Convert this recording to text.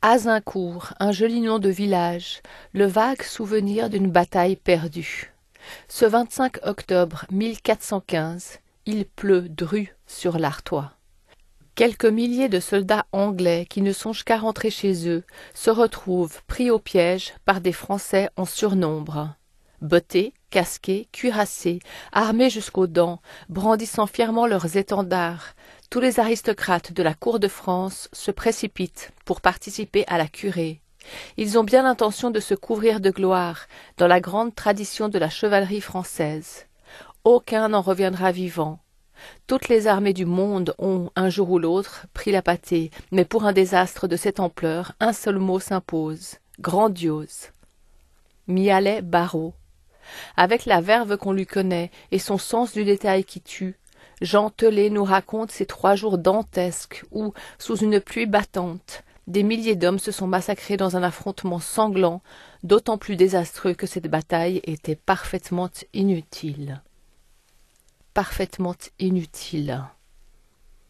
Azincourt, un joli nom de village, le vague souvenir d'une bataille perdue. Ce 25 octobre 1415, il pleut dru sur l'Artois. Quelques milliers de soldats anglais qui ne songent qu'à rentrer chez eux se retrouvent pris au piège par des Français en surnombre. Bottés, casqués, cuirassés, armés jusqu'aux dents, brandissant fièrement leurs étendards, tous les aristocrates de la cour de France se précipitent pour participer à la curée. Ils ont bien l'intention de se couvrir de gloire, dans la grande tradition de la chevalerie française. Aucun n'en reviendra vivant. Toutes les armées du monde ont, un jour ou l'autre, pris la pâtée, mais pour un désastre de cette ampleur, un seul mot s'impose, grandiose. Mialet Barreau. Avec la verve qu'on lui connaît et son sens du détail qui tue, Jean Telet nous raconte ces 3 jours dantesques où, sous une pluie battante, des milliers d'hommes se sont massacrés dans un affrontement sanglant, d'autant plus désastreux que cette bataille était parfaitement inutile. Parfaitement inutile.